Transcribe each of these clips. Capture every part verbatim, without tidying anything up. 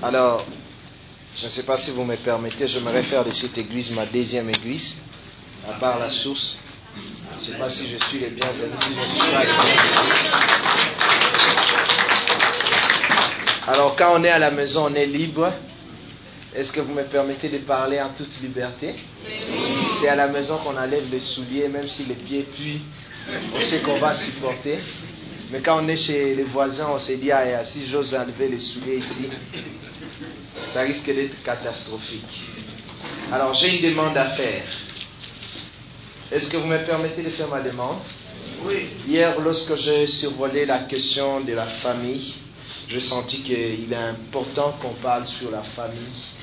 Alors, je ne sais pas si vous me permettez, j'aimerais faire de cette église ma deuxième église, à part la source. Je ne sais pas si je suis le bienvenu, si je suis pas le bienvenu. Alors, quand on est à la maison, on est libre. Est-ce que vous me permettez de parler en toute liberté? C'est à la maison qu'on enlève les souliers, même si les pieds puent, on sait qu'on va supporter. Mais quand on est chez les voisins, on se dit, ah, si j'ose enlever les souliers ici, ça risque d'être catastrophique. Alors, j'ai une demande à faire. Est-ce que vous me permettez de faire ma demande? Oui. Hier, lorsque j'ai survolé la question de la famille, j'ai senti qu'il est important qu'on parle sur la famille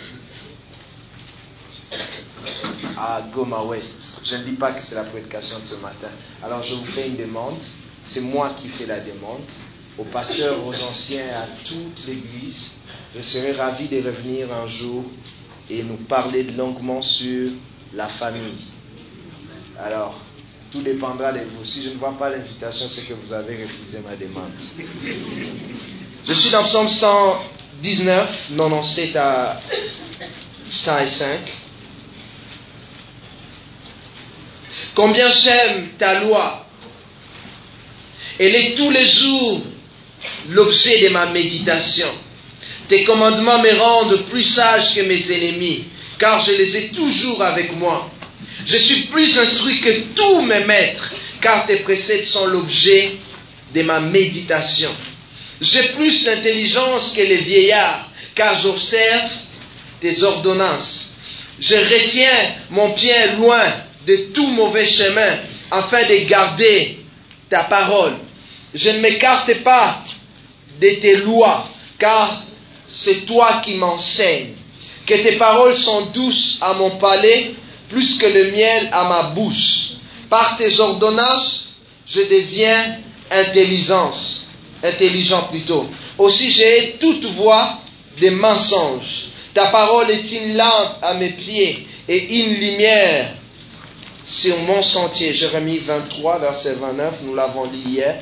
à Goma Ouest. Je ne dis pas que c'est la prédication de ce matin. Alors, je vous fais une demande. C'est moi qui fais la demande. Aux pasteurs, aux anciens, à toute l'église. Je serais ravi de revenir un jour et nous parler longuement sur la famille. Alors, tout dépendra de vous. Si je ne vois pas l'invitation, c'est que vous avez refusé ma demande. Je suis dans Psaume cent dix-neuf, quatre-vingt-dix-sept à cent cinq. Combien j'aime ta loi. Elle est tous les jours l'objet de ma méditation. Tes commandements me rendent plus sage que mes ennemis, car je les ai toujours avec moi. Je suis plus instruit que tous mes maîtres, car tes préceptes sont l'objet de ma méditation. J'ai plus d'intelligence que les vieillards, car j'observe tes ordonnances. Je retiens mon pied loin de tout mauvais chemin, afin de garder ta parole. Je ne m'écarte pas de tes lois, car c'est toi qui m'enseignes. Que tes paroles sont douces à mon palais, plus que le miel à ma bouche. Par tes ordonnances, je deviens intelligence, intelligent plutôt. Aussi j'ai toute voix des mensonges. Ta parole est une lampe à mes pieds et une lumière sur mon sentier. Jérémie vingt-trois, verset vingt-neuf, nous l'avons lu hier.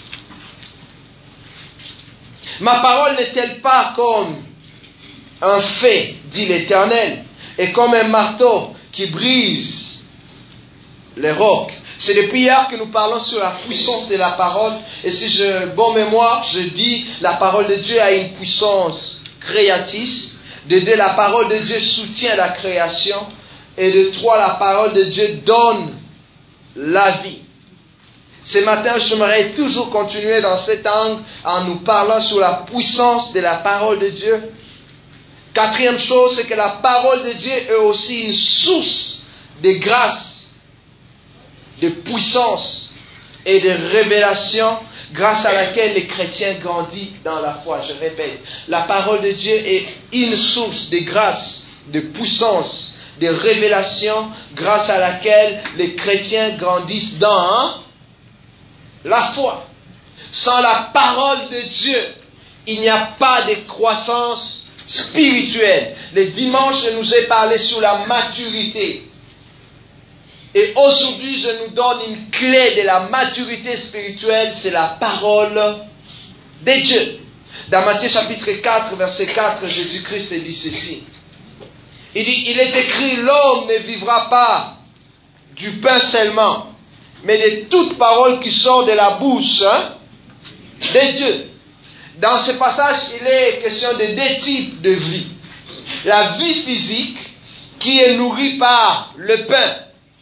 Ma parole n'est-elle pas comme un fait, dit l'Éternel, et comme un marteau qui brise les rocs? C'est depuis hier que nous parlons sur la puissance de la parole. Et si je, bonne mémoire, je dis, la parole de Dieu a une puissance créatrice. De deux, la parole de Dieu soutient la création. Et de trois, la parole de Dieu donne la vie. Ce matin, j'aimerais toujours continuer dans cet angle en nous parlant sur la puissance de la parole de Dieu. Quatrième chose, c'est que la parole de Dieu est aussi une source de grâce, de puissance et de révélation, grâce à laquelle les chrétiens grandissent dans la foi. Je répète, la parole de Dieu est une source de grâce, de puissance, de révélation, grâce à laquelle les chrétiens grandissent dans la foi. Sans la parole de Dieu, il n'y a pas de croissance spirituelle. Le dimanche, je nous ai parlé sur la maturité. Et aujourd'hui, je nous donne une clé de la maturité spirituelle, c'est la parole de Dieu. Dans Matthieu chapitre quatre, verset quatre, Jésus-Christ dit ceci. Il dit, il est écrit, l'homme ne vivra pas du pain seulement, mais de toute parole qui sort de la bouche hein, de Dieu. Dans ce passage, il est question de deux types de vie. La vie physique qui est nourrie par le pain.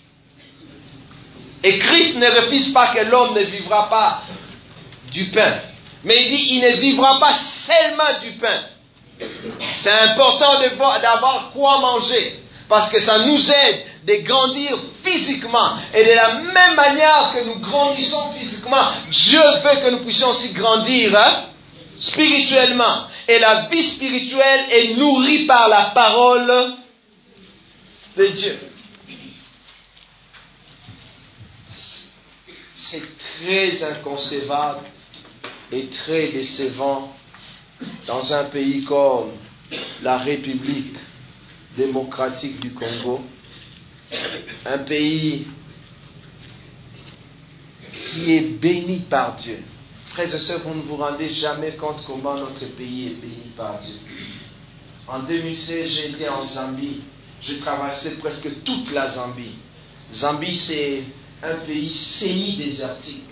Et Christ ne refuse pas que l'homme ne vivra pas du pain. Mais il dit, il ne vivra pas seulement du pain. C'est important de voir, d'avoir quoi manger. Parce que ça nous aide de grandir physiquement. Et de la même manière que nous grandissons physiquement, Dieu veut que nous puissions aussi grandir hein, spirituellement. Et la vie spirituelle est nourrie par la parole de Dieu. C'est très inconcevable et très décevant dans un pays comme la République démocratique du Congo, un pays qui est béni par Dieu. Frères et sœurs, vous ne vous rendez jamais compte comment notre pays est béni par Dieu. En deux mille seize, j'ai été en Zambie. J'ai traversé presque toute la Zambie. Zambie, c'est un pays semi-désertique.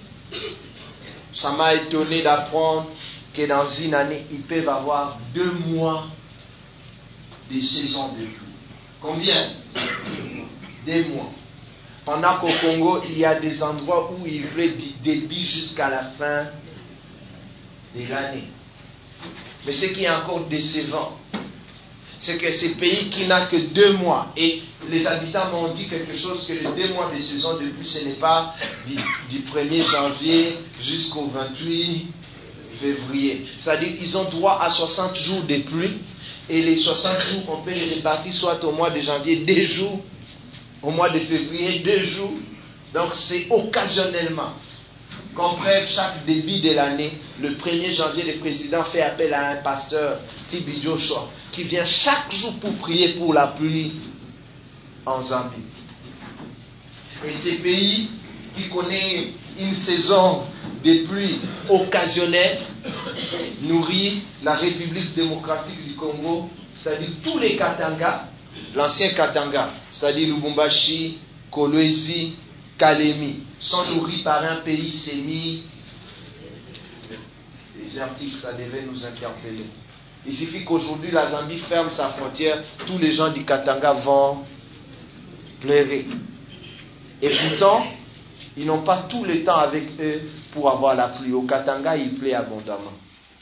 Ça m'a étonné d'apprendre que dans une année, ils peuvent avoir deux mois de saison de pluie. Combien? Deux mois. Pendant qu'au Congo, il y a des endroits où il pleut du début jusqu'à la fin de l'année. Mais ce qui est encore décevant, c'est que ce pays qui n'a que deux mois, et les habitants m'ont dit quelque chose, que les deux mois de saison de pluie, ce n'est pas du, du premier janvier jusqu'au vingt-huit février. C'est-à-dire qu'ils ont droit à soixante jours de pluie, et les soixante jours, on peut les répartir soit au mois de janvier, deux jours, au mois de février, deux jours. Donc c'est occasionnellement. Comme preuve, chaque début de l'année, le premier janvier, le président fait appel à un pasteur, Tibi Joshua, qui vient chaque jour pour prier pour la pluie en Zambie. Et ces pays qui connaissent une saison de pluie occasionnelle nourrit la République démocratique du Congo, c'est-à-dire tous les Katanga, l'ancien Katanga, c'est-à-dire Lubumbashi, Kolwezi, Kalemi, sont nourris par un pays semi-désertique. Ça devait nous interpeller. Il suffit qu'aujourd'hui la Zambie ferme sa frontière, tous les gens du Katanga vont pleurer. Et pourtant, ils n'ont pas tout le temps avec eux pour avoir la pluie. Au Katanga, il pleut abondamment.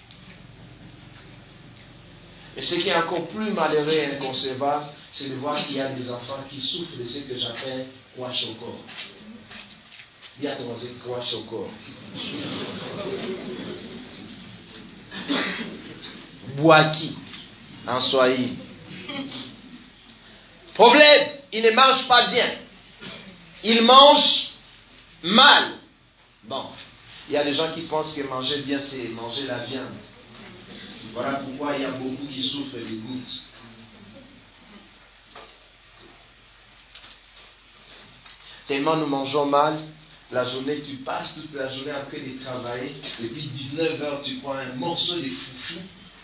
Et ce qui est encore plus malheureux et inconcevable, c'est de voir qu'il y a des enfants qui souffrent de ce que j'appelle kwashoko. Il y a trois kwashoko. Bouaki, en Swahili. Problème, ils ne mangent pas bien. Ils mangent mal. Bon, il y a des gens qui pensent que manger bien, c'est manger la viande. Voilà pourquoi il y a beaucoup qui souffrent de gouttes. Tellement nous mangeons mal, la journée, tu passes toute la journée en train de travailler, et puis dix-neuf heures, tu prends un morceau de foufou,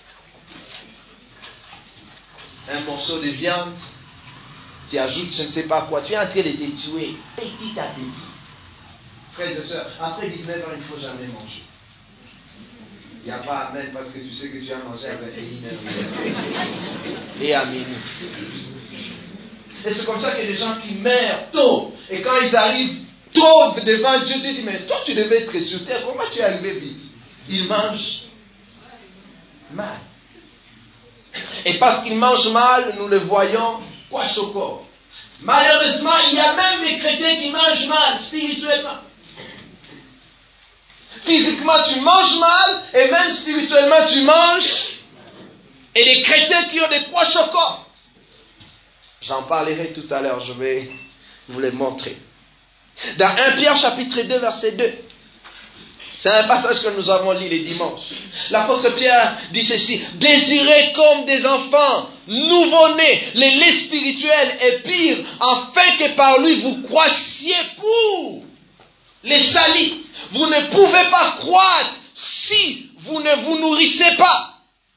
un morceau de viande, tu ajoutes je ne sais pas quoi, tu es en train de te tuer petit à petit. Frères et sœurs, après dix-neuf heures, il ne faut jamais manger. Il n'y a pas amen parce que tu sais que tu as mangé à vingt et une heures et à minuit. Et c'est comme ça que les gens qui meurent tôt, et quand ils arrivent tôt devant Dieu, tu dis, mais toi tu devais être sur terre, comment tu es arrivé vite? Ils mangent mal. Et parce qu'ils mangent mal, nous le voyons, quoi choco. Malheureusement, il y a même des chrétiens qui mangent mal, spirituellement. Physiquement, tu manges mal, et même spirituellement, tu manges. Et les chrétiens qui ont des poids choquants. J'en parlerai tout à l'heure, je vais vous les montrer. Dans premier Pierre chapitre deux, verset deux. C'est un passage que nous avons lu les dimanches. L'apôtre Pierre dit ceci: désirez comme des enfants nouveau-nés les laits spirituels et pires, afin que par lui vous croissiez pour les salis. Vous ne pouvez pas croître si vous ne vous nourrissez pas.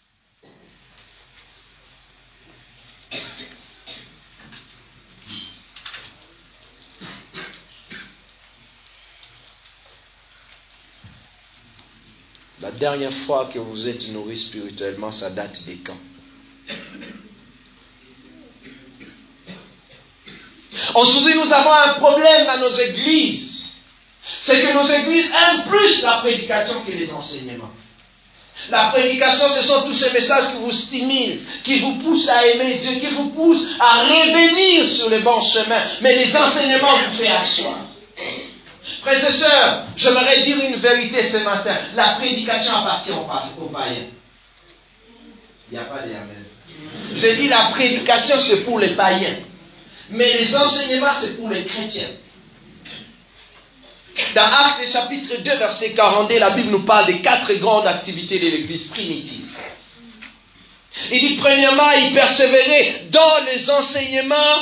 La dernière fois que vous êtes nourri spirituellement, ça date des quand? Aujourd'hui, nous avons un problème dans nos églises. C'est que nos églises aiment plus la prédication que les enseignements. La prédication, ce sont tous ces messages qui vous stimulent, qui vous poussent à aimer Dieu, qui vous poussent à revenir sur les bons chemins. Mais les enseignements vous font asseoir. Frères et sœurs, j'aimerais dire une vérité ce matin. La prédication appartient aux païens. Il n'y a pas d'amen. J'ai dit la prédication c'est pour les païens. Mais les enseignements c'est pour les chrétiens. Dans Actes chapitre deux, verset quarante-deux, la Bible nous parle des quatre grandes activités de l'église primitive. Il dit premièrement, il persévérait dans les enseignements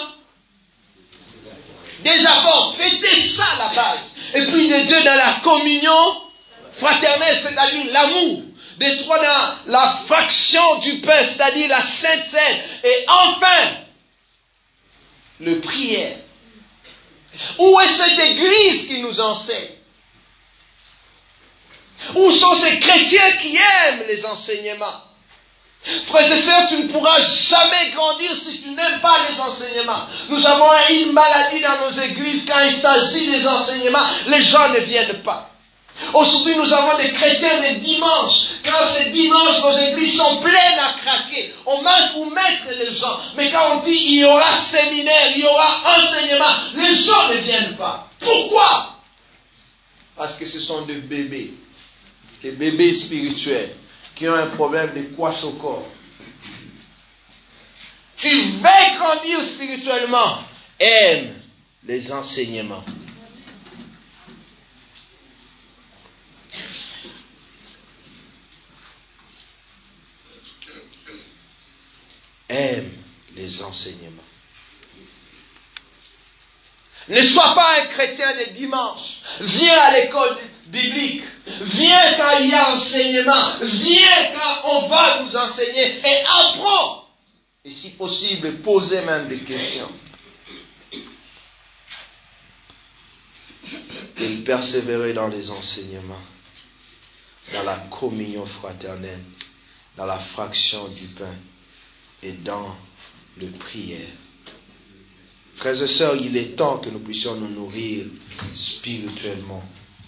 des apôtres. C'était ça la base. Et puis de Dieu dans la communion fraternelle, c'est-à-dire l'amour. des trois dans la fraction du pain, c'est-à-dire la Sainte Seine, et enfin, le prière. Où est cette église qui nous enseigne? Où sont ces chrétiens qui aiment les enseignements? Frères et sœurs, tu ne pourras jamais grandir si tu n'aimes pas les enseignements. Nous avons une maladie dans nos églises, quand il s'agit des enseignements, les gens ne viennent pas. Aujourd'hui, nous avons des chrétiens les dimanches. Quand c'est dimanche, nos églises sont pleines à craquer. On manque où mettre les gens. Mais quand on dit il y aura séminaire, il y aura enseignement, les gens ne viennent pas. Pourquoi? Parce que ce sont des bébés. Des bébés spirituels qui ont un problème de couache au corps. Tu veux grandir spirituellement, aime les enseignements. Aime les enseignements. Ne sois pas un chrétien des dimanches. Viens à l'école biblique. Viens quand il y a enseignement. Viens quand on va nous enseigner. Et apprends. Et si possible, posez même des questions. Et persévérer dans les enseignements. Dans la communion fraternelle. Dans la fraction du pain. Et dans le prière. Frères et sœurs, il est temps que nous puissions nous nourrir spirituellement.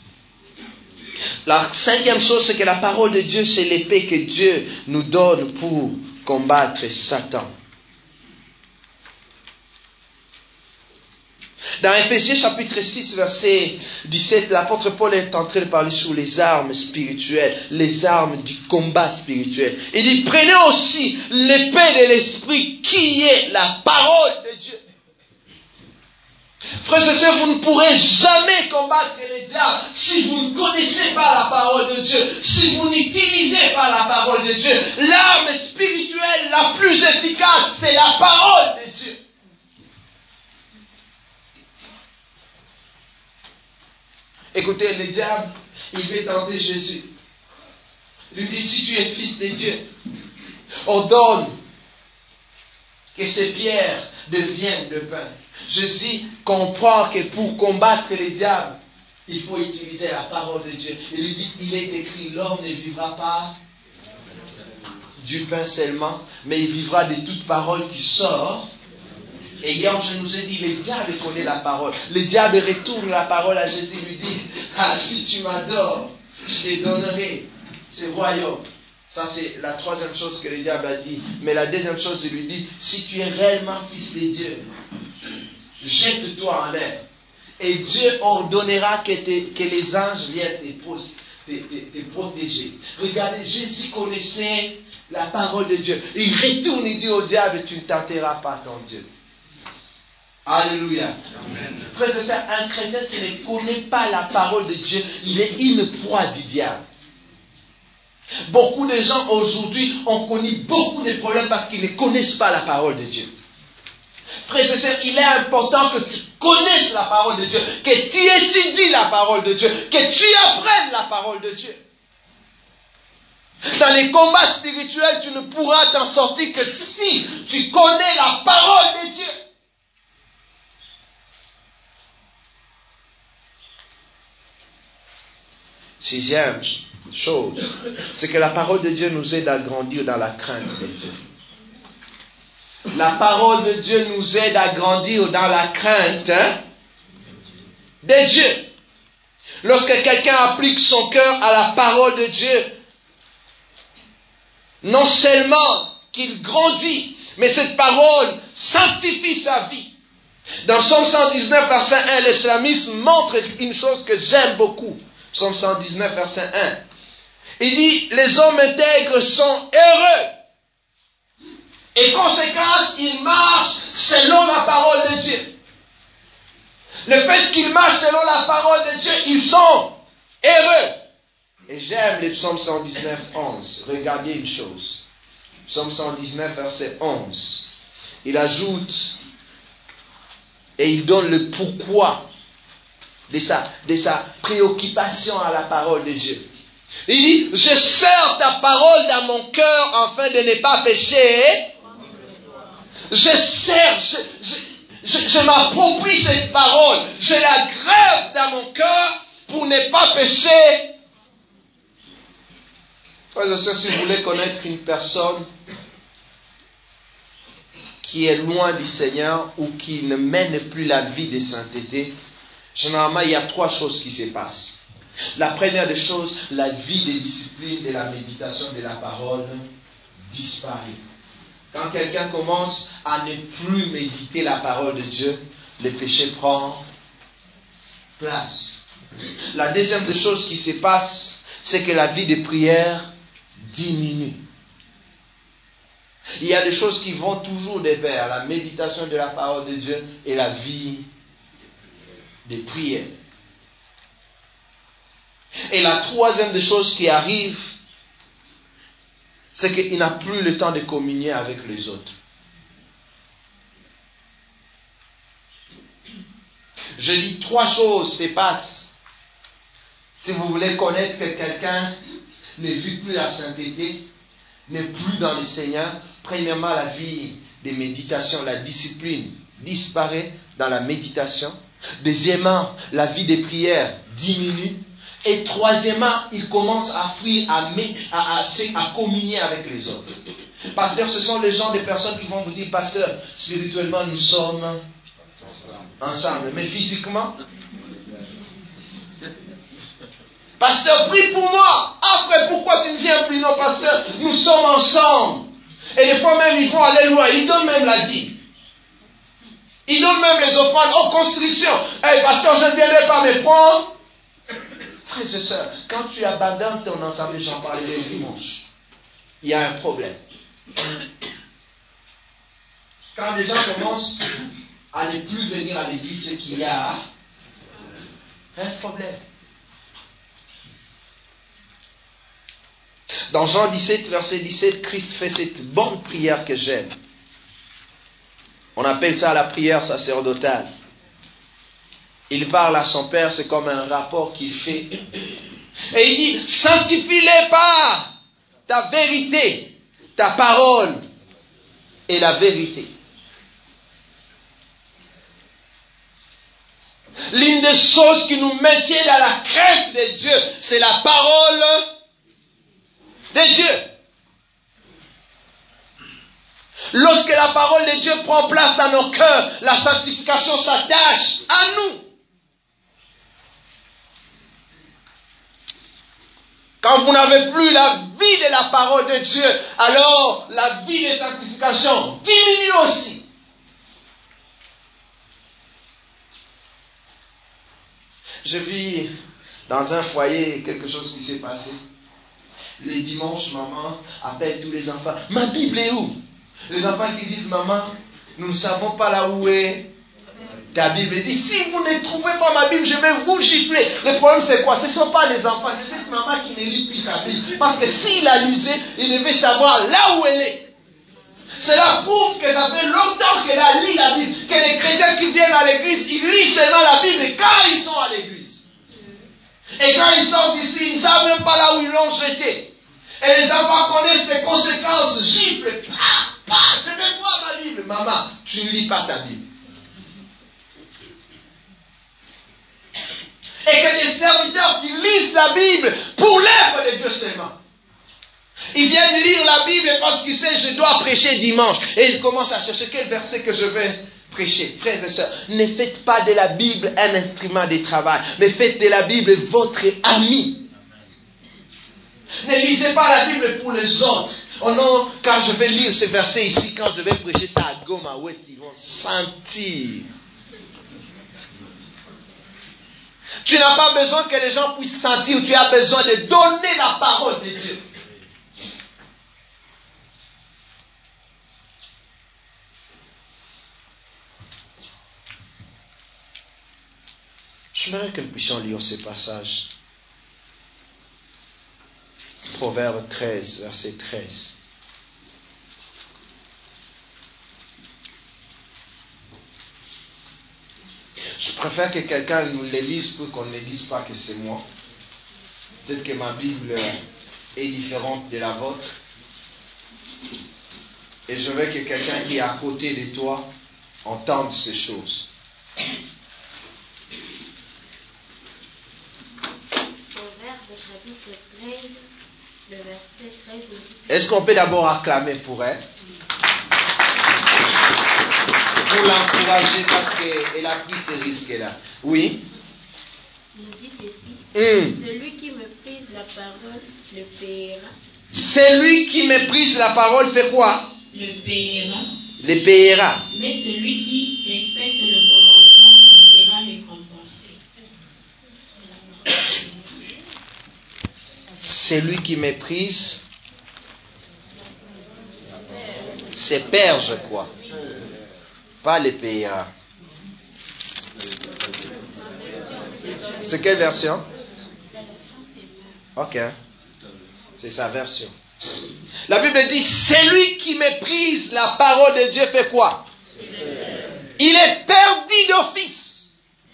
La cinquième chose, c'est que la parole de Dieu, c'est l'épée que Dieu nous donne pour combattre Satan. Dans Éphésiens chapitre six, verset dix-sept, l'apôtre Paul est en train de parler sur les armes spirituelles, les armes du combat spirituel. Il dit, prenez aussi l'épée de l'esprit qui est la parole de Dieu. Frères et sœurs, vous ne pourrez jamais combattre les diables si vous ne connaissez pas la parole de Dieu, si vous n'utilisez pas la parole de Dieu. L'arme spirituelle la plus efficace, c'est la parole de Dieu. Écoutez, le diable, il veut tenter Jésus. Il lui dit, si tu es fils de Dieu, ordonne que ces pierres deviennent de pain. Jésus comprend que pour combattre les diables, il faut utiliser la parole de Dieu. Il lui dit, il est écrit, l'homme ne vivra pas du pain seulement, mais il vivra de toute parole qui sort. Et hier, je nous ai dit, le diable connaît la parole. Le diable retourne la parole à Jésus, lui dit, ah, si tu m'adores, je te donnerai ce royaume. Ça, c'est la troisième chose que le diable a dit. Mais la deuxième chose, il lui dit, si tu es réellement fils de Dieu, jette-toi en l'air. Et Dieu ordonnera que, te, que les anges viennent te, te, te, te protéger. Regardez, Jésus connaissait la parole de Dieu. Il retourne et dit au diable, tu ne tenteras pas ton Dieu. Alléluia. Frères et sœurs, un chrétien qui ne connaît pas la parole de Dieu, il est une proie du diable. Beaucoup de gens aujourd'hui ont connu beaucoup de problèmes parce qu'ils ne connaissent pas la parole de Dieu. Frères et sœurs, il est important que tu connaisses la parole de Dieu, que tu étudies la parole de Dieu, que tu apprennes la parole de Dieu. Dans les combats spirituels, tu ne pourras t'en sortir que si tu connais la parole de Dieu. Sixième chose, c'est que la parole de Dieu nous aide à grandir dans la crainte de Dieu. La parole de Dieu nous aide à grandir dans la crainte hein, de Dieu. Lorsque quelqu'un applique son cœur à la parole de Dieu, non seulement qu'il grandit, mais cette parole sanctifie sa vie. Dans Psaume cent dix-neuf, verset un, le psalmiste montre une chose que j'aime beaucoup. Psaume cent dix-neuf, verset un. Il dit, les hommes intègres sont heureux. Et conséquence, ils marchent selon la parole de Dieu. Le fait qu'ils marchent selon la parole de Dieu, ils sont heureux. Et j'aime les psaumes cent dix-neuf, onze. Regardez une chose. Psaume cent dix-neuf, verset onze. Il ajoute et il donne le pourquoi de sa, de sa préoccupation à la parole de Dieu. Il dit, je serre ta parole dans mon cœur afin de ne pas pécher. Je serre, je, je, je, je m'approprie cette parole. Je la grève dans mon cœur pour ne pas pécher. Frères et sœurs, si vous voulez connaître une personne qui est loin du Seigneur ou qui ne mène plus la vie de sainteté, généralement, il y a trois choses qui se passent. La première des choses, la vie de discipline et la méditation de la parole disparaît. Quand quelqu'un commence à ne plus méditer la parole de Dieu, le péché prend place. La deuxième des choses qui se passe, c'est que la vie de prière diminue. Il y a des choses qui vont toujours de pair, la méditation de la parole de Dieu et la vie de prière. Et la troisième des choses qui arrive, c'est qu'il n'a plus le temps de communier avec les autres. Je dis trois choses se passent. Si vous voulez connaître que quelqu'un ne vit plus la sainteté, n'est plus dans le Seigneur, premièrement, la vie de méditation, la discipline disparaît dans la méditation. Deuxièmement, la vie de prière diminue. Et troisièmement, il commence à fuir, à, à, à, à communier avec les autres. Pasteur, ce sont les gens, des personnes qui vont vous dire, pasteur, spirituellement, nous sommes ensemble. Mais physiquement, pasteur, prie pour moi. Après, pourquoi tu ne viens plus? Non, pasteur, nous sommes ensemble. Et des fois même, ils vont aller loin. Ils donnent même la dîme. Ils donnent même les offrandes en construction. Hey, pasteur, je ne viendrai pas me prendre. Frères et sœurs, quand tu abandonnes ton ensemble, j'en parlais le dimanche, il y a un problème. Quand les gens commencent à ne plus venir à l'église, c'est qu'il y a un problème. Dans Jean dix-sept, verset dix-sept, Christ fait cette bonne prière que j'aime. On appelle ça la prière sacerdotale. Il parle à son Père, c'est comme un rapport qu'il fait. Et il dit, sanctifie-les par ta vérité, ta parole et la vérité. L'une des choses qui nous maintient dans la crainte de Dieu, c'est la parole de Dieu. Lorsque la parole de Dieu prend place dans nos cœurs, la sanctification s'attache à nous. Quand vous n'avez plus la vie de la parole de Dieu, alors la vie de sanctification diminue aussi. Je vis dans un foyer quelque chose qui s'est passé. Les dimanches, maman appelle tous les enfants. Ma Bible est où? Les enfants qui disent, maman, nous ne savons pas là où est ta Bible. Elle dit, si vous ne trouvez pas ma Bible, je vais vous gifler. Le problème c'est quoi? Ce ne sont pas les enfants, c'est cette maman qui ne lit plus sa Bible. Parce que s'il la lisait, il devait savoir là où elle est. Cela prouve que ça fait longtemps qu'elle a lu la Bible. Que les chrétiens qui viennent à l'église, ils lisent seulement la Bible quand ils sont à l'église. Et quand ils sortent d'ici, ils ne savent même pas là où ils l'ont jeté. Et les enfants connaissent les conséquences, gifles. Ah, ah, je vais voir ma Bible. Maman, tu ne lis pas ta Bible. Et que des serviteurs qui lisent la Bible pour l'œuvre de Dieu seulement. Ils viennent lire la Bible parce qu'ils savent je dois prêcher dimanche. Et ils commencent à chercher quel verset que je vais prêcher. Frères et sœurs, ne faites pas de la Bible un instrument de travail, mais faites de la Bible votre ami. Ne lisez pas la Bible pour les autres. Oh non, quand je vais lire ce verset ici, quand je vais prêcher ça à Goma Ouest, ils vont sentir. Tu n'as pas besoin que les gens puissent sentir, tu as besoin de donner la parole de Dieu. J'aimerais que nous puissions lire ce passage. Proverbe treize, verset treize. Je préfère que quelqu'un nous le lise pour qu'on ne dise pas que c'est moi. Peut-être que ma Bible est différente de la vôtre. Et je veux que quelqu'un qui est à côté de toi entende ces choses. Proverbe chapitre treize, le verset treize nous dit... Est-ce qu'on peut d'abord acclamer pour elle? Pour l'encourager parce qu'elle a pris ce risque-là. Oui? Il nous dit ceci. Mm. Celui qui méprise la parole le paiera. Celui qui méprise la parole fait quoi? Le paiera. Le paiera. Mais celui qui respecte le commandement en sera récompensé. Celui qui méprise, c'est père, je crois. Pas le paiera. C'est quelle version? Ok. C'est sa version. La Bible dit, celui qui méprise la parole de Dieu fait quoi? Il est perdu d'office.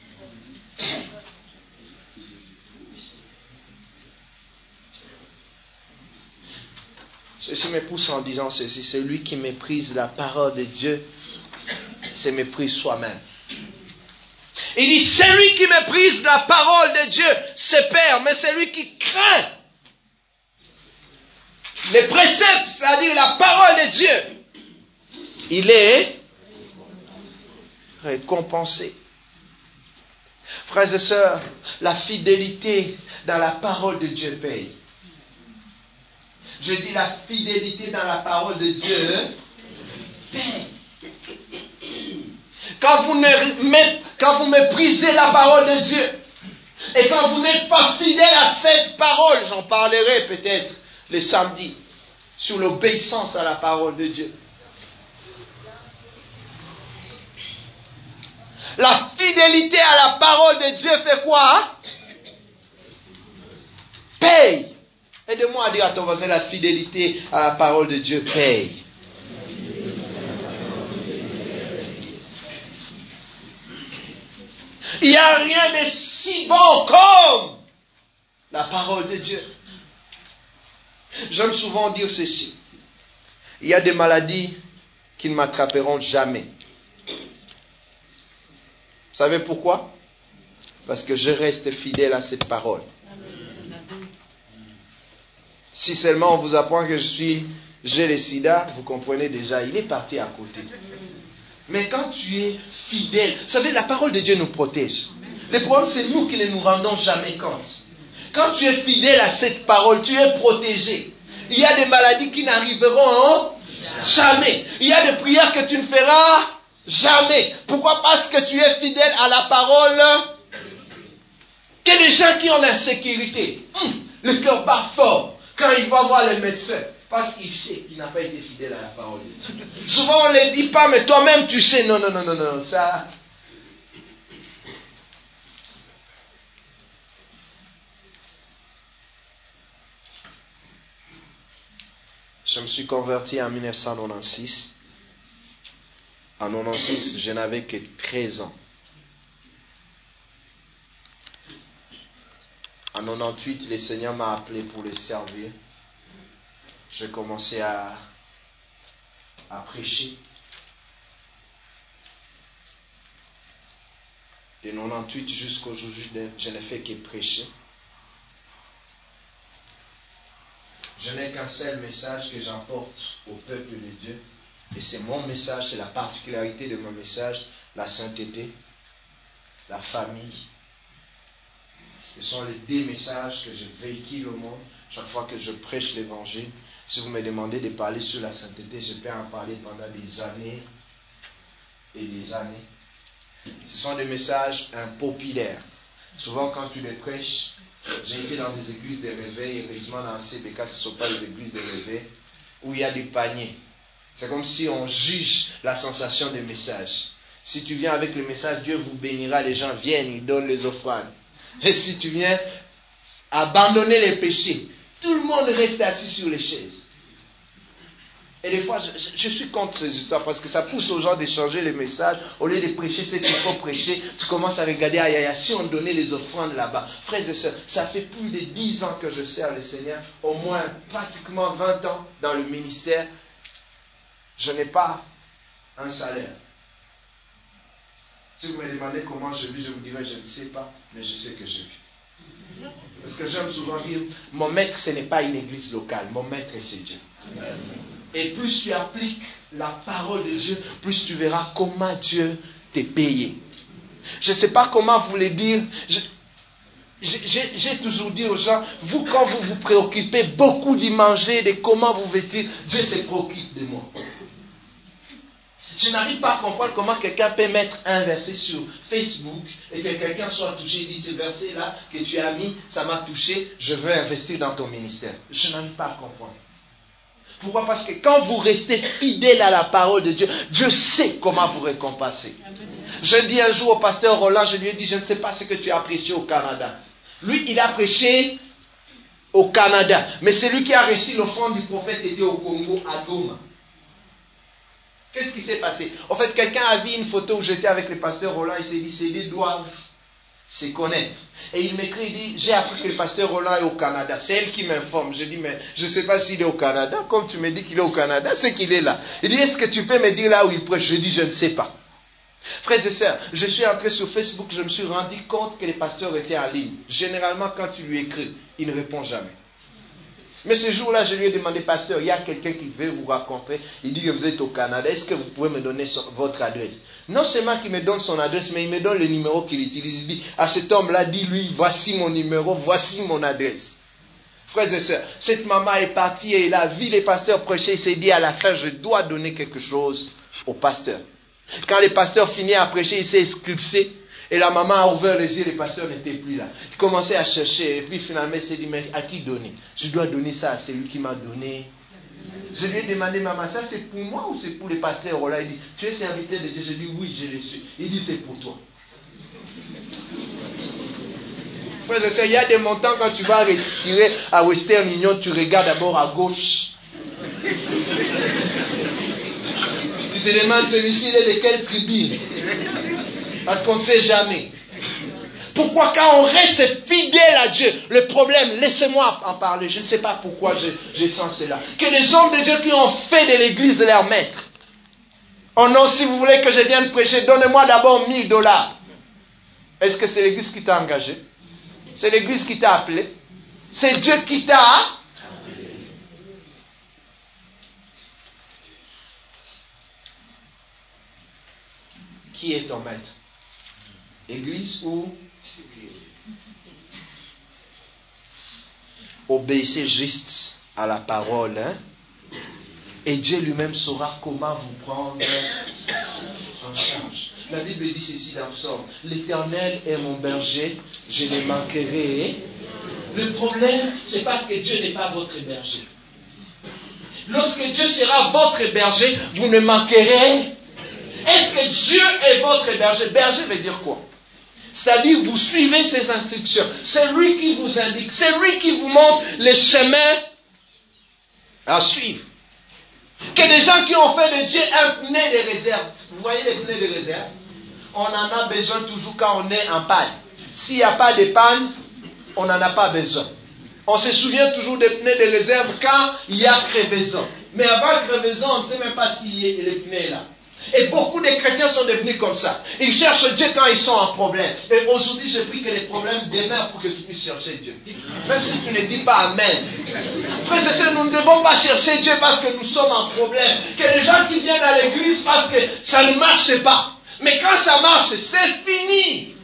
Ceci me pousse en disant ceci, celui qui méprise la parole de Dieu, se méprise soi-même. Il dit, celui qui méprise la parole de Dieu se perd, mais celui qui craint les préceptes, c'est-à-dire la parole de Dieu, il est récompensé. Frères et sœurs, la fidélité dans la parole de Dieu paye. Je dis la fidélité dans la parole de Dieu paye. Quand vous, ne, quand vous méprisez la parole de Dieu, et quand vous n'êtes pas fidèle à cette parole, j'en parlerai peut-être le samedi, sur l'obéissance à la parole de Dieu. La fidélité à la parole de Dieu fait quoi? Paye. Aide-moi à dire à ton voisin, la fidélité à la parole de Dieu paye. Il n'y a rien de si bon comme la parole de Dieu. J'aime souvent dire ceci. Il y a des maladies qui ne m'attraperont jamais. Vous savez pourquoi? Parce que je reste fidèle à cette parole. Si seulement on vous apprend que je suis, j'ai le sida, vous comprenez déjà, il est parti à côté. Mais quand tu es fidèle, vous savez, la parole de Dieu nous protège. Le problème, c'est nous qui ne nous rendons jamais compte. Quand tu es fidèle à cette parole, tu es protégé. Il y a des maladies qui n'arriveront jamais. Il y a des prières que tu ne feras jamais. Pourquoi? Parce que tu es fidèle à la parole. Que des gens qui ont l'insécurité, hum, le cœur bat fort quand il va voir le médecin. Parce qu'il sait qu'il n'a pas été fidèle à la parole. Souvent on ne le dit pas, mais toi-même tu sais. Non, non, non, non, non, ça... Je me suis converti en dix-neuf cent quatre-vingt-seize. En quatre-vingt-seize, je n'avais que treize ans. En quatre-vingt-dix-huit, le Seigneur m'a appelé pour le servir. J'ai commencé à, à prêcher. De quatre-vingt-dix-huit jusqu'aujourd'hui, je n'ai fait que prêcher. Je n'ai qu'un seul message que j'apporte au peuple de Dieu. Et c'est mon message, c'est la particularité de mon message, la sainteté, la famille. Ce sont les deux messages que je véhicule au monde chaque fois que je prêche l'évangile. Si vous me demandez de parler sur la sainteté, je peux en parler pendant des années et des années. Ce sont des messages impopulaires. Souvent quand tu les prêches, j'ai été dans des églises de réveil, heureusement dans le C B K, ce ne sont pas des églises de réveil, où il y a des paniers. C'est comme si on juge la sensation des messages. Si tu viens avec le message, Dieu vous bénira, les gens viennent, ils donnent les offrandes. Et si tu viens abandonner les péchés, tout le monde reste assis sur les chaises. Et des fois, je, je, je suis contre ces histoires parce que ça pousse aux gens d'échanger les messages. Au lieu de prêcher ce qu'il faut prêcher, tu commences à regarder, aïe, aïe, aïe, si on donnait les offrandes là-bas. Frères et sœurs, ça fait plus de dix ans que je sers le Seigneur, au moins pratiquement vingt ans dans le ministère. Je n'ai pas un salaire. Si vous me demandez comment je vis, je vous dirai, je ne sais pas, mais je sais que je vis. Parce que j'aime souvent dire, mon maître, ce n'est pas une église locale, mon maître, c'est Dieu. Et plus tu appliques la parole de Dieu, plus tu verras comment Dieu t'est payé. Je ne sais pas comment vous le dire. Je, j'ai, j'ai toujours dit aux gens, vous quand vous vous préoccupez beaucoup d'y manger, de comment vous vêtir, Dieu se préoccupe de moi. Je n'arrive pas à comprendre comment quelqu'un peut mettre un verset sur Facebook et que quelqu'un soit touché et dit ce verset-là que tu as mis, ça m'a touché, je veux investir dans ton ministère. Je n'arrive pas à comprendre. Pourquoi? Parce que quand vous restez fidèle à la parole de Dieu, Dieu sait comment vous récompenser. Je dis un jour au pasteur Roland, je lui ai dit, je ne sais pas ce que tu as prêché au Canada. Lui, il a prêché au Canada. Mais celui qui a reçu l'offrande du prophète était au Congo, à Goma. Qu'est-ce qui s'est passé? En fait, quelqu'un a vu une photo où j'étais avec le pasteur Roland, il s'est dit, ces deux doivent se connaître. Et il m'écrit, il dit, j'ai appris que le pasteur Roland est au Canada. C'est elle qui m'informe. Je dis, mais je ne sais pas s'il est au Canada. Comme tu me dis qu'il est au Canada, c'est qu'il est là. Il dit, est-ce que tu peux me dire là où il prêche? Je dis, je ne sais pas. Frères et sœurs, je suis entré sur Facebook, je me suis rendu compte que les pasteurs étaient en ligne. Généralement, quand tu lui écris, il ne répond jamais. Mais ce jour-là, je lui ai demandé, pasteur, il y a quelqu'un qui veut vous rencontrer. Il dit que vous êtes au Canada. Est-ce que vous pouvez me donner son, votre adresse? Non seulement qu'il me donne son adresse, mais il me donne le numéro qu'il utilise. Il dit, à cet homme-là, dis-lui, voici mon numéro, voici mon adresse. Frères et sœurs, cette maman est partie et elle a vu les pasteurs prêcher. Il s'est dit, à la fin, je dois donner quelque chose au pasteur. Quand le pasteur finit à prêcher, il s'est expulsé. Et la maman a ouvert les yeux, le pasteur n'était plus là. Il commençait à chercher, et puis finalement il s'est dit, mais à qui donner? Je dois donner ça à celui qui m'a donné. Je lui ai demandé, maman, ça c'est pour moi ou c'est pour le pasteur? Oh là, il dit, tu es serviteur de Dieu? Je dis, oui, je le suis. Il dit, c'est pour toi. Frère et sœur, il y a des montants quand tu vas retirer à Western Union, tu regardes d'abord à gauche. Tu te demandes, celui-ci il est de quelle tribu? Parce qu'on ne sait jamais. Pourquoi quand on reste fidèle à Dieu, le problème, laissez-moi en parler, je ne sais pas pourquoi je, je sens cela. Que les hommes de Dieu qui ont fait de l'église leur maître. Oh non, si vous voulez que je vienne prêcher, donnez-moi d'abord mille dollars. Est-ce que c'est l'église qui t'a engagé? C'est l'église qui t'a appelé? C'est Dieu qui t'a appelé? Qui est ton maître? Église ou obéissez juste à la parole, hein? Et Dieu lui-même saura comment vous prendre en charge. La Bible dit ceci dans Psaume: l'Éternel est mon berger, je ne manquerai. Le problème, c'est parce que Dieu n'est pas votre berger. Lorsque Dieu sera votre berger, vous ne manquerez. Est-ce que Dieu est votre berger? Berger veut dire quoi? C'est-à-dire, vous suivez ses instructions. C'est lui qui vous indique. C'est lui qui vous montre les chemins à suivre. Que des gens qui ont fait de Dieu un pneu de réserve. Vous voyez les pneus de réserve? On en a besoin toujours quand on est en panne. S'il n'y a pas de panne, on n'en a pas besoin. On se souvient toujours des pneus de réserve quand il y a crevaison. Mais avant crevaison, on ne sait même pas s'il y a les pneus là. Et beaucoup de chrétiens sont devenus comme ça. Ils cherchent Dieu quand ils sont en problème. Et aujourd'hui, je prie que les problèmes demeurent pour que tu puisses chercher Dieu. Même si tu ne dis pas Amen. Frères et sœurs, nous ne devons pas chercher Dieu parce que nous sommes en problème. Que les gens qui viennent à l'église parce que ça ne marche pas. Mais quand ça marche, c'est fini.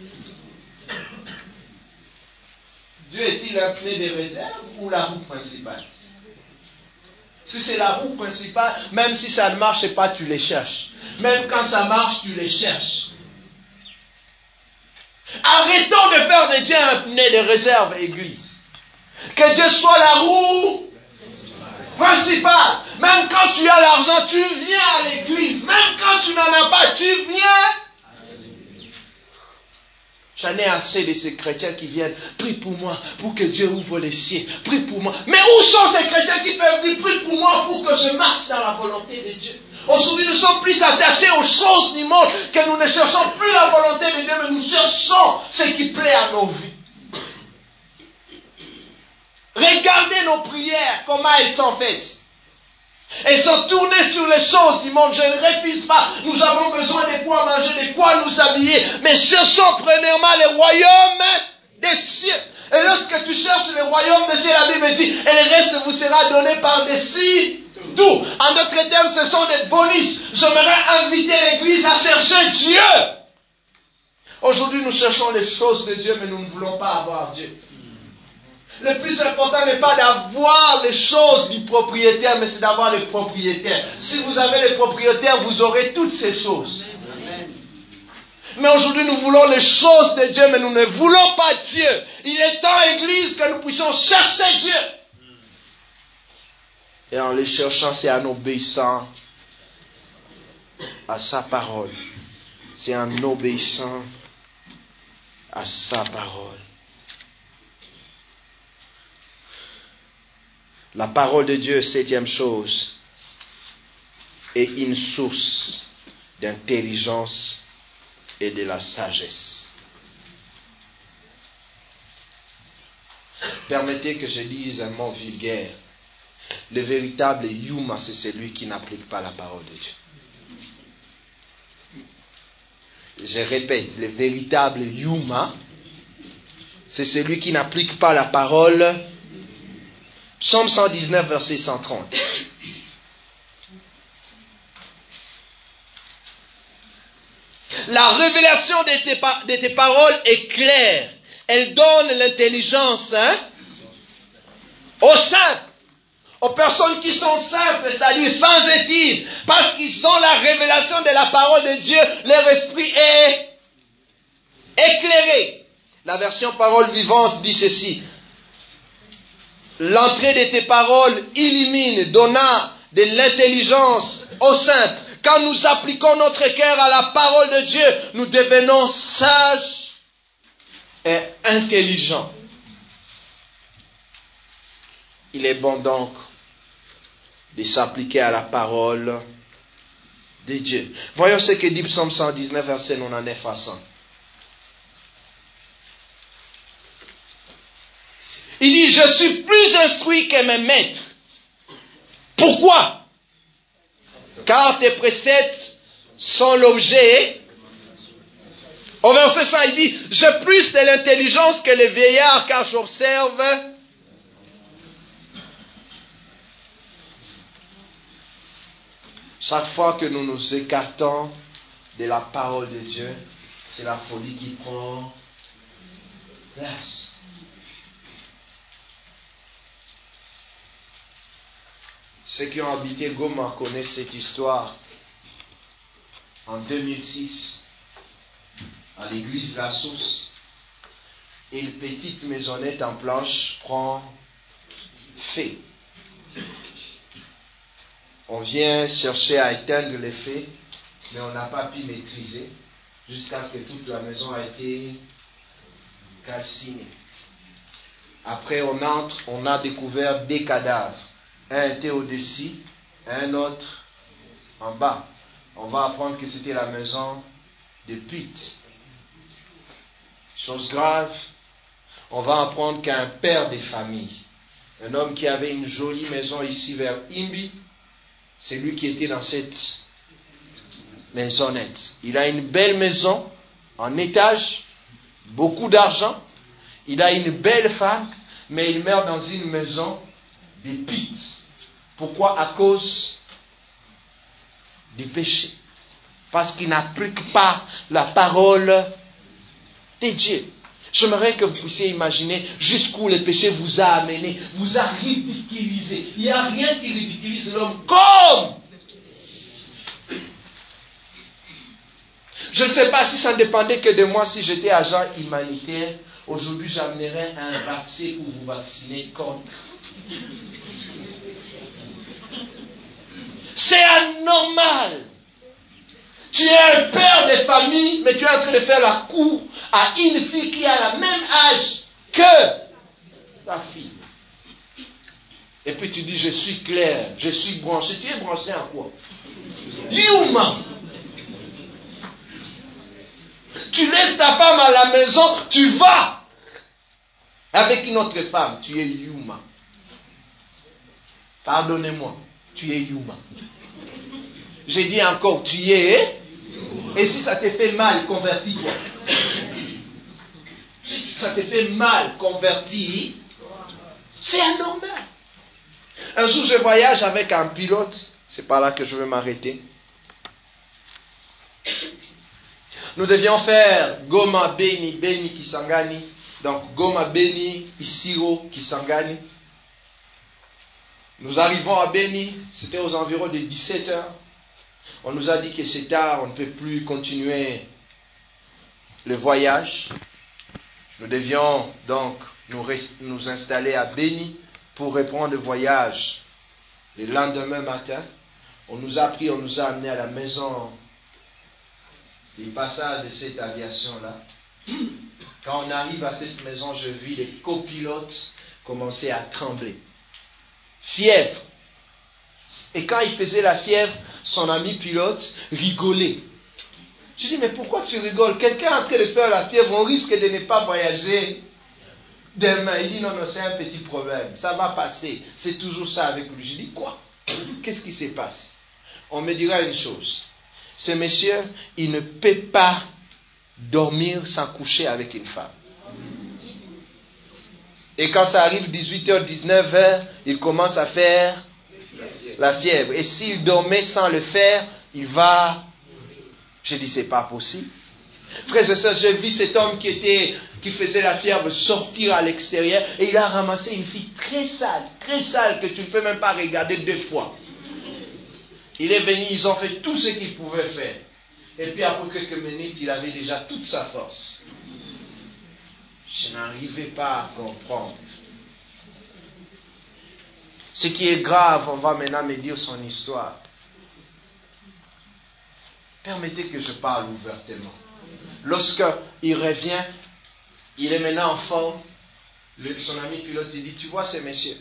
Dieu est-il un pneu de réserve ou la roue principale? Si c'est la roue principale, même si ça ne marche pas, tu les cherches. Même quand ça marche, tu les cherches. Arrêtons de faire de Dieu un pneu de réserve, église. Que Dieu soit la roue principale. Même quand tu as l'argent, tu viens à l'église. Même quand tu n'en as pas, tu viens. J'en ai assez de ces chrétiens qui viennent, prie pour moi, pour que Dieu ouvre les cieux, prie pour moi. Mais où sont ces chrétiens qui peuvent dire, prie pour moi, pour que je marche dans la volonté de Dieu? Aujourd'hui, nous sommes plus attachés aux choses du monde, que nous ne cherchons plus la volonté de Dieu, mais nous cherchons ce qui plaît à nos vies. Regardez nos prières, comment elles sont faites. Elles sont tournées sur les choses du monde. Je ne refuse pas. Nous avons besoin de quoi manger, de quoi nous habiller. Mais cherchons premièrement le royaume des cieux. Et lorsque tu cherches le royaume des cieux, la Bible dit, et le reste vous sera donné par-dessus tout. En d'autres termes, ce sont des bonus. J'aimerais inviter l'Église à chercher Dieu. Aujourd'hui, nous cherchons les choses de Dieu, mais nous ne voulons pas avoir Dieu. Le plus important n'est pas d'avoir les choses du propriétaire, mais c'est d'avoir le propriétaire. Si vous avez le propriétaire, vous aurez toutes ces choses. Amen. Mais aujourd'hui, nous voulons les choses de Dieu, mais nous ne voulons pas Dieu. Il est temps, Église, que nous puissions chercher Dieu. Et en les cherchant, c'est en obéissant à sa parole. C'est en obéissant à sa parole. La parole de Dieu, septième chose, est une source d'intelligence et de la sagesse. Permettez que je dise un mot vulgaire. Le véritable Yuma, c'est celui qui n'applique pas la parole de Dieu. Je répète, le véritable Yuma, c'est celui qui n'applique pas la parole de Dieu. Psaume cent dix-neuf, verset cent trente. La révélation de tes, de tes paroles est claire. Elle donne l'intelligence hein, aux simples, aux personnes qui sont simples, c'est-à-dire sans études, parce qu'ils ont la révélation de la parole de Dieu, leur esprit est éclairé. La version parole vivante dit ceci. L'entrée de tes paroles illumine, donnant de l'intelligence aux simples. Quand nous appliquons notre cœur à la parole de Dieu, nous devenons sages et intelligents. Il est bon donc de s'appliquer à la parole de Dieu. Voyons ce que dit Psaume cent dix-neuf, verset quatre-vingt-dix-neuf à cent. Il dit, je suis plus instruit que mes maîtres. Pourquoi? Car tes préceptes sont l'objet. Au verset cinq, il dit, j'ai plus de l'intelligence que les vieillards, car j'observe. Chaque fois que nous nous écartons de la parole de Dieu, c'est la folie qui prend place. Ceux qui ont habité Goma connaissent cette histoire. En deux mille six, à l'église La Source, une petite maisonnette en planche prend feu. On vient chercher à éteindre les feux, mais on n'a pas pu maîtriser jusqu'à ce que toute la maison a été calcinée. Après, on entre, on a découvert des cadavres. Un était au-dessus, un autre en bas. On va apprendre que c'était la maison de Pete. Chose grave, on va apprendre qu'un père de famille, un homme qui avait une jolie maison ici vers Imbi, c'est lui qui était dans cette maisonnette. Il a une belle maison, en étage, beaucoup d'argent. Il a une belle femme, mais il meurt dans une maison de Pete. Pourquoi? À cause du péché. Parce qu'il n'applique pas la parole de Dieu. J'aimerais que vous puissiez imaginer jusqu'où le péché vous a amené, vous a ridiculisé. Il n'y a rien qui ridiculise l'homme comme. Je ne sais pas si ça ne dépendait que de moi, si j'étais agent humanitaire. Aujourd'hui, j'amènerais un vaccin pour vous vacciner contre. C'est anormal. Tu es un père de famille, mais tu es en train de faire la cour à une fille qui a le même âge que ta fille. Et puis tu dis, je suis clair, je suis branché. Tu es branché en quoi? Yuma. Tu laisses ta femme à la maison, tu vas avec une autre femme. Tu es Yuma. Pardonnez-moi, tu es Yuma. J'ai dit encore, tu es. Et si ça te fait mal, convertis-toi. Si ça te fait mal, convertis. C'est anormal. Un jour, je voyage avec un pilote. C'est par là que je vais m'arrêter. Nous devions faire Goma, Beni, Beni, Kisangani. Donc, Goma, Beni, Isiro, Kisangani. Nous arrivons à Beni. C'était aux environs de dix-sept heures. On nous a dit que c'est tard, on ne peut plus continuer le voyage. Nous devions donc nous, nous installer à Beni pour reprendre le voyage le lendemain matin. On nous a pris, on nous a amenés à la maison. C'est le passage de cette aviation-là. Quand on arrive à cette maison, je vis les copilotes commencer à trembler. Fièvre. Et quand il faisait la fièvre, son ami pilote rigolait. Je dis, mais pourquoi tu rigoles? Quelqu'un est en train de faire la fièvre, on risque de ne pas voyager demain. Il dit, non, non, c'est un petit problème. Ça va passer. C'est toujours ça avec lui. Je dis, quoi? Qu'est-ce qui se passe? On me dira une chose. Ce monsieur, il ne peut pas dormir sans coucher avec une femme. Et quand ça arrive dix-huit heures, dix-neuf heures, il commence à faire la fièvre. Et s'il dormait sans le faire, il va... Je dis, c'est pas possible. Frères et sœurs, j'ai vu cet homme qui était, qui faisait la fièvre sortir à l'extérieur et il a ramassé une fille très sale, très sale que tu ne peux même pas regarder deux fois. Il est venu, ils ont fait tout ce qu'ils pouvaient faire. Et puis après quelques minutes, il avait déjà toute sa force. Je n'arrivais pas à comprendre. Ce qui est grave, on va maintenant me dire son histoire. Permettez que je parle ouvertement. Lorsqu'il revient, il est maintenant en forme. Le, son ami pilote, il dit, tu vois ce monsieur,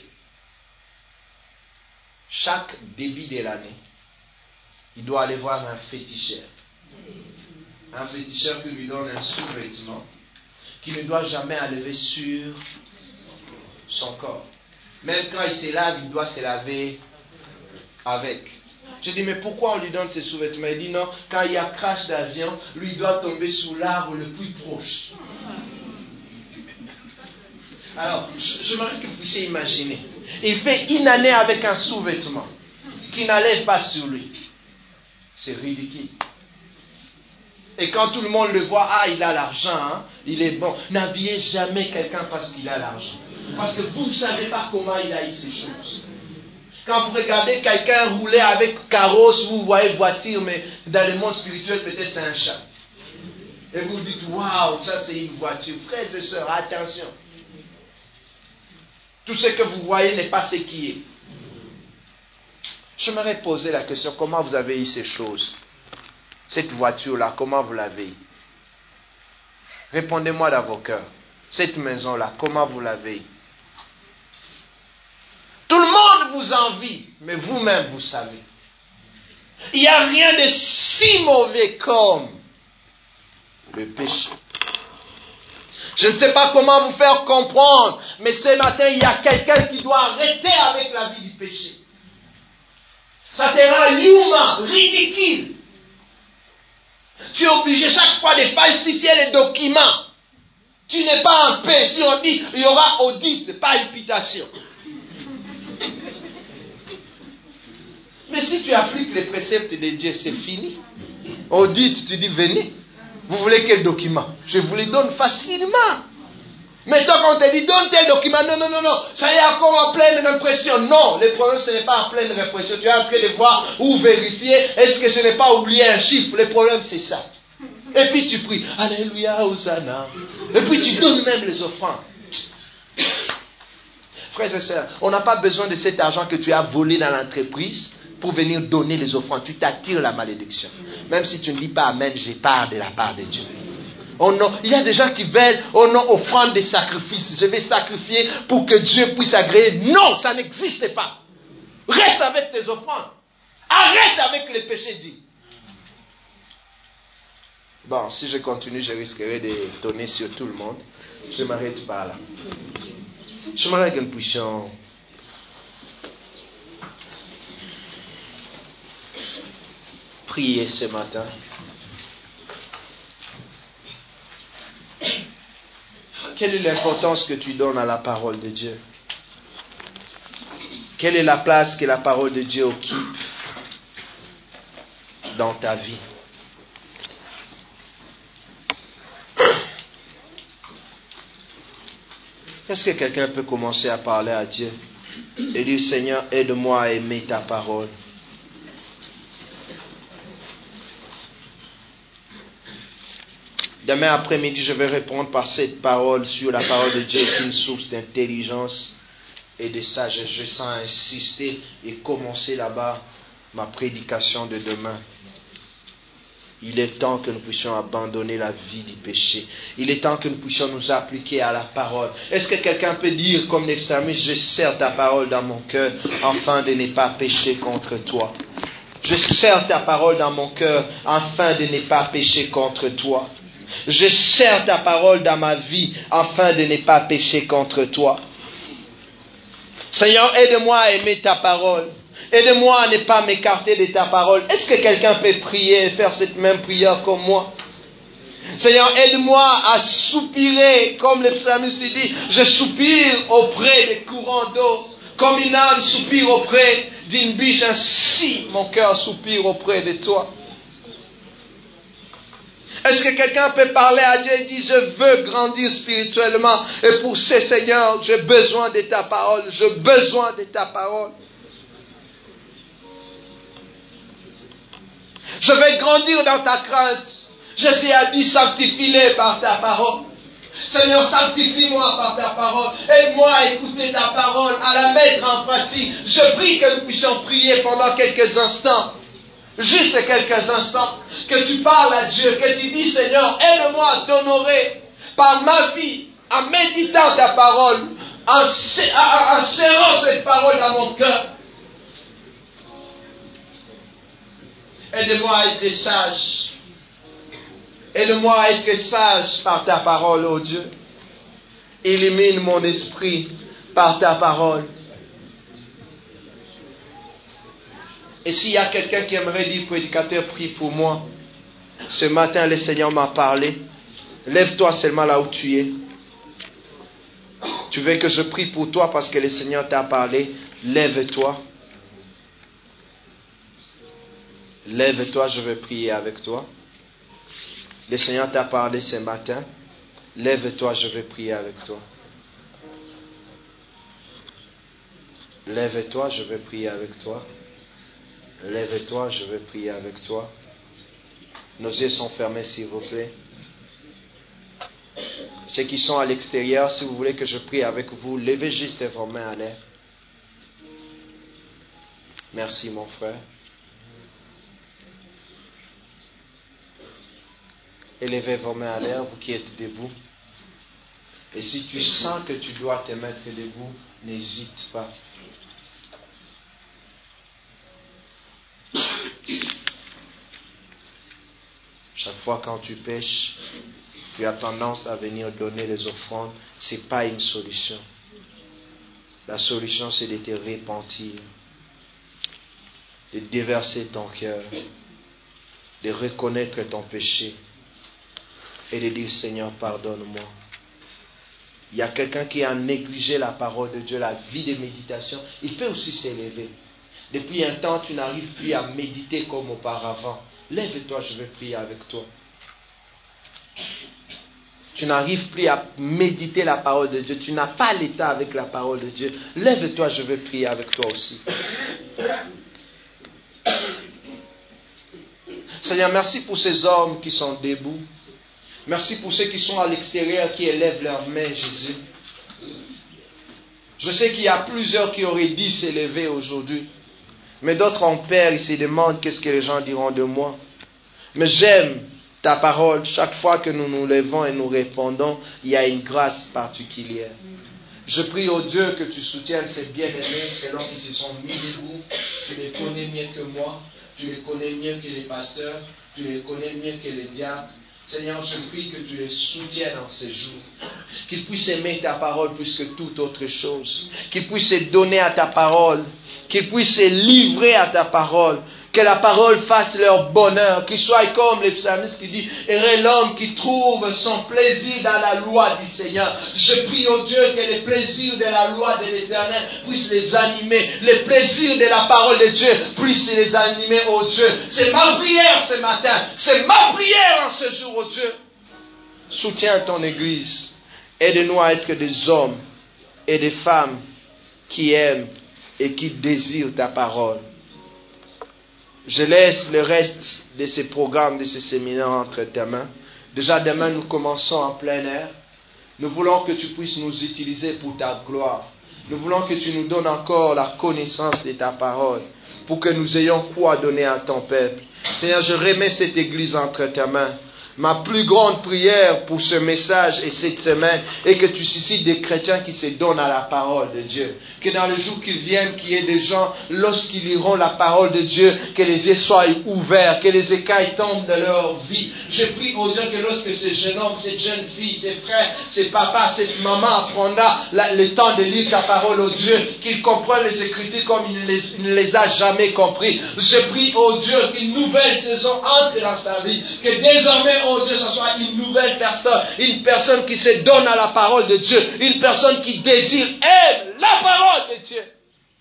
chaque début de l'année, il doit aller voir un féticheur. Un féticheur qui lui donne un sous-vêtement qu'il ne doit jamais enlever sur son corps. Même quand il se lave, il doit se laver avec. Je dis, mais pourquoi on lui donne ces sous-vêtements? Il dit, non, quand il y a crash d'avion, lui, il doit tomber sous l'arbre le plus proche. Alors, j'aimerais que vous puissiez imaginer. Il fait une année avec un sous-vêtement qui n'enlève pas sur lui. C'est ridicule. Et quand tout le monde le voit, ah, il a l'argent, hein, il est bon. N'habillez jamais quelqu'un parce qu'il a l'argent. Parce que vous ne savez pas comment il a eu ces choses. Quand vous regardez quelqu'un rouler avec carrosse, vous voyez voiture, mais dans le monde spirituel, peut-être c'est un chat. Et vous dites, waouh, ça c'est une voiture. Frères et sœurs, attention. Tout ce que vous voyez n'est pas ce qui est. Je m'aurais posé la question, comment vous avez eu ces choses? Cette voiture-là, comment vous l'avez eu? Répondez-moi dans vos cœurs. Cette maison-là, comment vous l'avez eu? Tout le monde vous envie, mais vous-même, vous savez. Il n'y a rien de si mauvais comme le péché. Je ne sais pas comment vous faire comprendre, mais ce matin, il y a quelqu'un qui doit arrêter avec la vie du péché. Ça te rend humain, ridicule. Tu es obligé chaque fois de falsifier les documents. Tu n'es pas en paix. Si on dit, il y aura audit, palpitation. Mais si tu appliques les préceptes de Dieu, c'est fini. Audit, tu dis, venez. Vous voulez quel document? Je vous les donne facilement. Mais toi, quand on te dit, donne tel document, non, non, non, non, ça y est encore en pleine répression. Non, le problème, ce n'est pas en pleine répression. Tu es en train de voir ou vérifier, est-ce que je n'ai pas oublié un chiffre? Le problème, c'est ça. Et puis tu pries, Alléluia, Hosanna. Et puis tu donnes même les offrandes. Frères et sœurs, on n'a pas besoin de cet argent que tu as volé dans l'entreprise pour venir donner les offrandes. Tu t'attires la malédiction. Même si tu ne dis pas Amen, j'ai part de la part de Dieu. Oh non, il y a des gens qui veulent, oh non, offrande des sacrifices. Je vais sacrifier pour que Dieu puisse agréer. Non, ça n'existe pas. Reste avec tes offrandes. Arrête avec les péchés dits. Bon, si je continue, je risquerai de donner sur tout le monde. Je m'arrête pas là. J'aimerais que nous puissions prier ce matin. Quelle est l'importance que tu donnes à la parole de Dieu? Quelle est la place que la parole de Dieu occupe dans ta vie? Est-ce que quelqu'un peut commencer à parler à Dieu et dire, Seigneur, aide-moi à aimer ta parole? Demain après-midi, je vais répondre par cette parole sur la parole de Dieu qui est une source d'intelligence et de sagesse. Je sens insister et commencer là-bas ma prédication de demain. Il est temps que nous puissions abandonner la vie du péché. Il est temps que nous puissions nous appliquer à la parole. Est-ce que quelqu'un peut dire comme les psalmistes, je serre ta parole dans mon cœur afin de ne pas pécher contre toi. Je serre ta parole dans mon cœur afin de ne pas pécher contre toi. Je serre ta parole dans ma vie afin de ne pas pécher contre toi. Seigneur, aide-moi à aimer ta parole. Aide-moi à ne pas m'écarter de ta parole. Est-ce que quelqu'un peut prier et faire cette même prière comme moi? Seigneur, aide-moi à soupirer, comme le psalmiste dit, je soupire auprès des courants d'eau. Comme une âme soupire auprès d'une biche, ainsi mon cœur soupire auprès de toi. Est-ce que quelqu'un peut parler à Dieu et dire, je veux grandir spirituellement et pour ce Seigneur, j'ai besoin de ta parole, j'ai besoin de ta parole. Je vais grandir dans ta crainte. Jésus a dit, sanctifie-les par ta parole. Seigneur, sanctifie-moi par ta parole. Aide-moi à écouter ta parole, à la mettre en pratique. Je prie que nous puissions prier pendant quelques instants. Juste quelques instants. Que tu parles à Dieu, que tu dis, Seigneur, aide-moi à t'honorer par ma vie, en méditant ta parole, en, en, en serrant cette parole dans mon cœur. Aide-moi à être sage. Aide-moi à être sage par ta parole, ô Dieu. Illumine mon esprit par ta parole. Et s'il y a quelqu'un qui aimerait dire, prédicateur, prie pour moi. Ce matin, le Seigneur m'a parlé. Lève-toi seulement là où tu es. Tu veux que je prie pour toi parce que le Seigneur t'a parlé. Lève-toi. Lève-toi, je vais prier avec toi. Le Seigneur t'a parlé ce matin. Lève-toi, je vais prier avec toi. Lève-toi, je vais prier avec toi. Lève-toi, je vais prier avec toi. Nos yeux sont fermés, s'il vous plaît. Ceux qui sont à l'extérieur, si vous voulez que je prie avec vous, levez juste vos mains à l'air. Merci, mon frère. Élevez vos mains à l'air, vous qui êtes debout. Et si tu sens que tu dois te mettre debout, n'hésite pas. Chaque fois quand tu pêches, tu as tendance à venir donner les offrandes. Ce n'est pas une solution. La solution, c'est de te repentir, de déverser ton cœur, de reconnaître ton péché et de dire, Seigneur, pardonne-moi. Il y a quelqu'un qui a négligé la parole de Dieu, la vie de méditation. Il peut aussi s'élever. Depuis un temps, tu n'arrives plus à méditer comme auparavant. Lève-toi, je vais prier avec toi. Tu n'arrives plus à méditer la parole de Dieu. Tu n'as pas l'état avec la parole de Dieu. Lève-toi, je vais prier avec toi aussi. Seigneur, merci pour ces hommes qui sont debout. Merci pour ceux qui sont à l'extérieur, qui élèvent leurs mains, Jésus. Je sais qu'il y a plusieurs qui auraient dit s'élever aujourd'hui. Mais d'autres en peur, ils se demandent qu'est-ce que les gens diront de moi. Mais j'aime ta parole. Chaque fois que nous nous levons et nous répondons, il y a une grâce particulière. Je prie au Dieu que tu soutiennes ces bien-aimés, ces gens qui se sont mis debout. Tu les connais mieux que moi. Tu les connais mieux que les pasteurs. Tu les connais mieux que les diacres. Seigneur, je prie que tu les soutiennes en ces jours. Qu'ils puissent aimer ta parole plus que toute autre chose. Qu'ils puissent se donner à ta parole. Qu'ils puissent se livrer à ta parole. Que la parole fasse leur bonheur. Qu'ils soient comme les psalmistes qui disent, heureux l'homme qui trouve son plaisir dans la loi du Seigneur. Je prie au Dieu que les plaisirs de la loi de l'Éternel puissent les animer. Les plaisirs de la parole de Dieu puissent les animer, oh Dieu. C'est ma prière ce matin. C'est ma prière en ce jour, oh Dieu. Soutiens ton Église. Aide-nous à être des hommes et des femmes qui aiment et qui désirent ta parole. Je laisse le reste de ces programmes, de ces séminaires entre tes mains. Déjà demain, nous commençons en plein air. Nous voulons que tu puisses nous utiliser pour ta gloire. Nous voulons que tu nous donnes encore la connaissance de ta parole pour que nous ayons quoi donner à ton peuple. Seigneur, je remets cette église entre tes mains. Ma plus grande prière pour ce message et cette semaine est que tu suscites des chrétiens qui se donnent à la parole de Dieu. Que dans le jour qu'ils viennent, qu'il y ait des gens, lorsqu'ils liront la parole de Dieu, que les yeux soient ouverts, que les écailles tombent de leur vie. Je prie au Dieu que lorsque ce jeune homme, cette jeune fille, ses frères, ses papas, cette maman apprendra la, le temps de lire ta parole au Dieu, qu'ils comprennent les Écritures comme il ne les, il ne les a jamais compris. Je prie au Dieu qu'une nouvelle saison entre dans sa vie, que désormais, oh Dieu, ce soit une nouvelle personne, une personne qui se donne à la parole de Dieu, une personne qui désire, aime la parole de Dieu.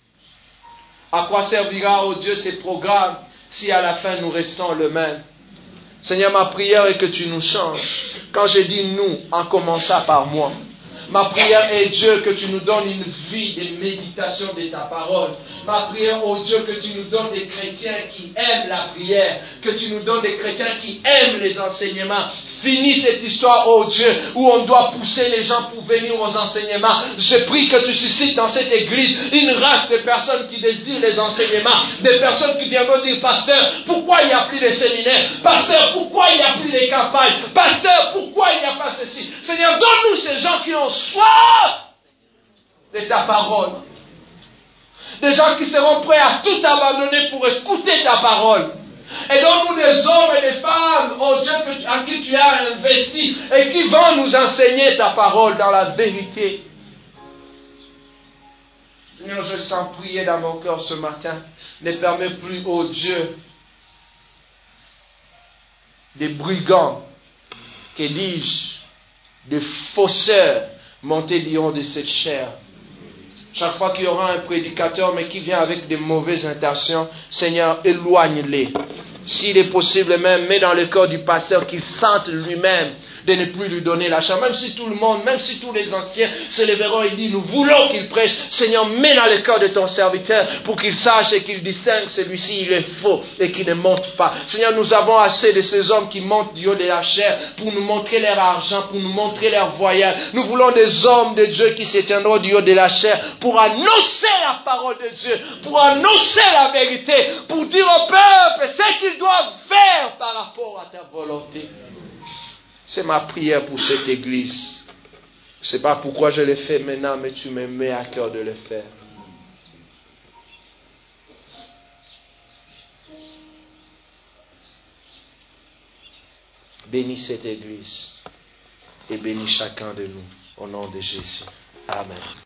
À quoi servira, oh Dieu, ces programmes si à la fin nous restons le même? Seigneur, ma prière est que tu nous changes. Quand je dis nous, en commençant par moi. Ma prière est, Dieu, que tu nous donnes une vie de méditation de ta parole. Ma prière, oh Dieu, que tu nous donnes des chrétiens qui aiment la prière. Que tu nous donnes des chrétiens qui aiment les enseignements. Finis cette histoire, oh Dieu, où on doit pousser les gens pour venir aux enseignements. Je prie que tu suscites dans cette église une race de personnes qui désirent les enseignements. Des personnes qui viendront dire, pasteur, pourquoi il n'y a plus de séminaires? Pasteur, pourquoi il n'y a plus de campagnes? Pasteur, pourquoi il n'y a pas ceci? Seigneur, donne-nous ces gens qui ont soif de ta parole. Des gens qui seront prêts à tout abandonner pour écouter ta parole. Et donne-nous des hommes et des femmes, oh Dieu, en qui tu as investi et qui vont nous enseigner ta parole dans la vérité. Seigneur, je sens prier dans mon cœur ce matin. Ne permets plus, oh Dieu, des brigands, que dis-je, des faussaires monter du haut de cette chair. Chaque fois qu'il y aura un prédicateur, mais qui vient avec des mauvaises intentions, Seigneur, éloigne-les. S'il est possible même, mets dans le cœur du pasteur qu'il sente lui-même de ne plus lui donner la chance. Même si tout le monde, même si tous les anciens se lèveront et disent, nous voulons qu'il prêche. Seigneur, mets dans le cœur de ton serviteur pour qu'il sache et qu'il distingue celui-ci, il est faux et qu'il ne monte pas. Seigneur, nous avons assez de ces hommes qui montent du haut de la chair pour nous montrer leur argent, pour nous montrer leur voyage. Nous voulons des hommes de Dieu qui se tiendront du haut de la chair pour annoncer la parole de Dieu, pour annoncer la vérité, pour dire au peuple ce qu'ils doivent faire par rapport à ta volonté. C'est ma prière pour cette église. Je ne sais pas pourquoi je le fais maintenant, mais tu me mets à cœur de le faire. Bénis cette église et bénis chacun de nous au nom de Jésus. Amen.